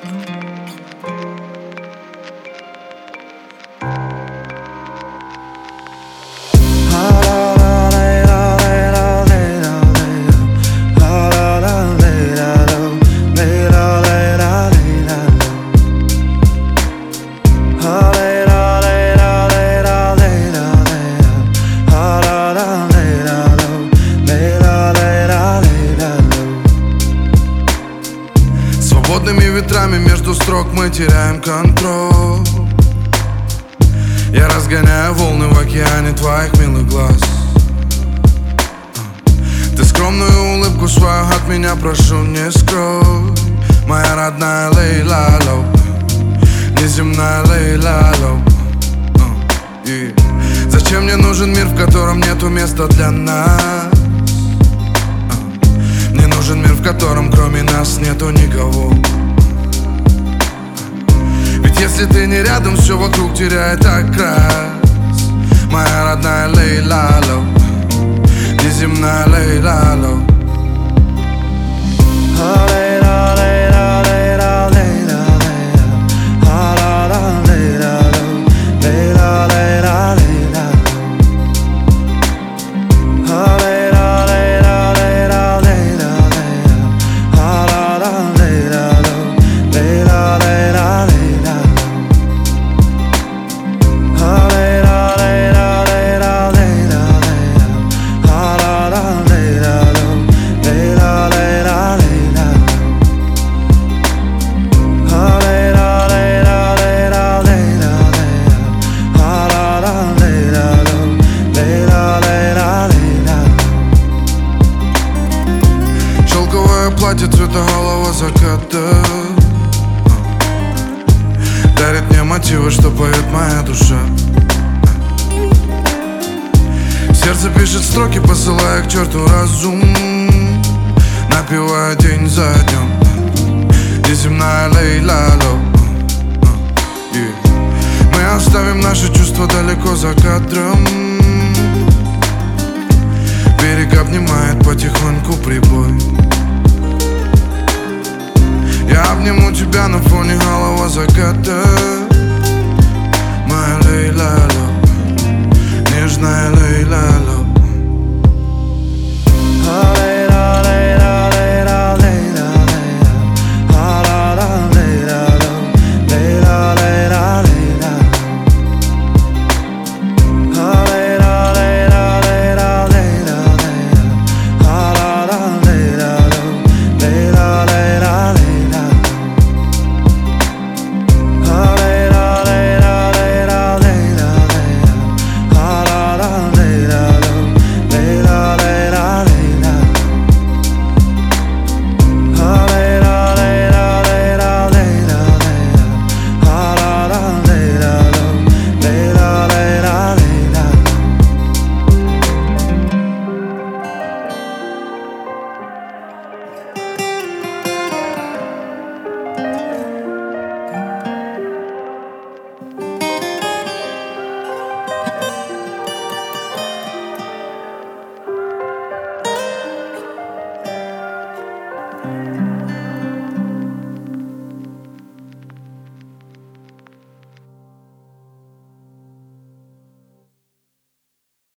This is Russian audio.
Свободными ветрами между строк мы теряем контроль. Я разгоняю волны в океане твоих милых глаз. Ты скромную улыбку свою от меня прошу не скрой. Моя родная Лейла Лоу, неземная Лейла Лоу. Зачем мне нужен мир, в котором нету места для нас? Мне нужен мир, в котором кроме нас нету никого. Ведь если ты не рядом, все вокруг теряет окрас. Моя родная Лейла Лоу, неземная Лейла Лоу. Платье цвета голого заката дарит мне мотивы, что поет моя душа. Сердце пишет строки, посылая к черту разум, напевая день за днем. Неземная Лейла Лоу. Мы оставим наши чувства далеко за кадром. Берег обнимает потихоньку прибой. Я обниму тебя на фоне голого заката. Моя Лейла Лоу, нежная Лейла Лоу.